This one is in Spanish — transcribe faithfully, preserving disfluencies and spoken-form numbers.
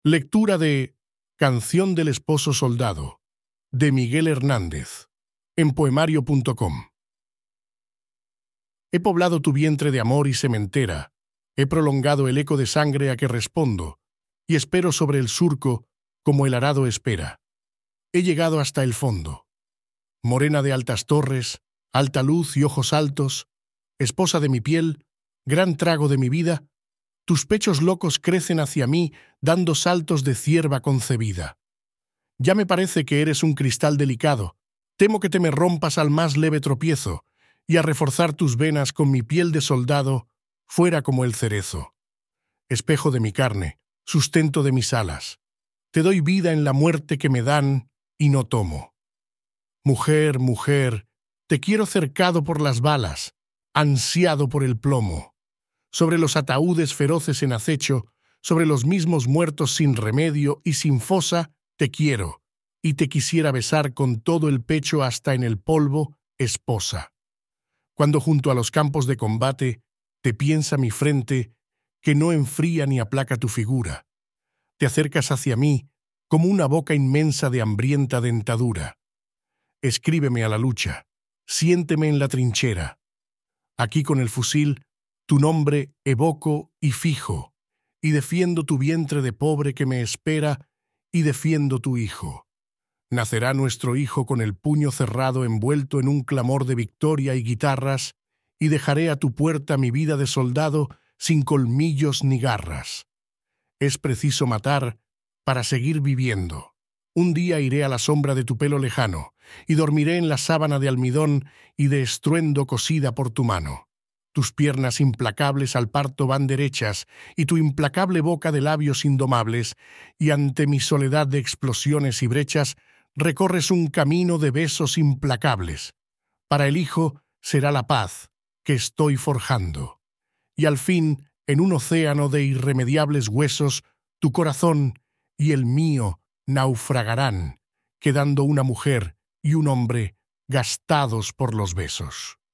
Lectura de Canción del Esposo Soldado, de Miguel Hernández, en poemario punto com. He poblado tu vientre de amor y sementera, he prolongado el eco de sangre a que respondo, y espero sobre el surco como el arado espera. He llegado hasta el fondo. Morena de altas torres, alta luz y ojos altos, esposa de mi piel, gran trago de mi vida, tus pechos locos crecen hacia mí, dando saltos de cierva concebida. Ya me parece que eres un cristal delicado, temo que te me rompas al más leve tropiezo, y a reforzar tus venas con mi piel de soldado, fuera como el cerezo. Espejo de mi carne, sustento de mis alas, te doy vida en la muerte que me dan y no tomo. Mujer, mujer, te quiero cercado por las balas, ansiado por el plomo. Sobre los ataúdes feroces en acecho, sobre los mismos muertos sin remedio y sin fosa, te quiero, y te quisiera besar con todo el pecho hasta en el polvo, esposa. Cuando junto a los campos de combate te piensa mi frente, que no enfría ni aplaca tu figura. Te acercas hacia mí como una boca inmensa de hambrienta dentadura. Escríbeme a la lucha, siénteme en la trinchera. Aquí con el fusil tu nombre evoco y fijo, y defiendo tu vientre de pobre que me espera, y defiendo tu hijo. Nacerá nuestro hijo con el puño cerrado envuelto en un clamor de victoria y guitarras, y dejaré a tu puerta mi vida de soldado sin colmillos ni garras. Es preciso matar para seguir viviendo. Un día iré a la sombra de tu pelo lejano, y dormiré en la sábana de almidón y de estruendo cosida por tu mano. Tus piernas implacables al parto van derechas, y tu implacable boca de labios indomables, y ante mi soledad de explosiones y brechas, recorres un camino de besos implacables. Para el hijo será la paz que estoy forjando. Y al fin, en un océano de irremediables huesos, tu corazón y el mío naufragarán, quedando una mujer y un hombre gastados por los besos.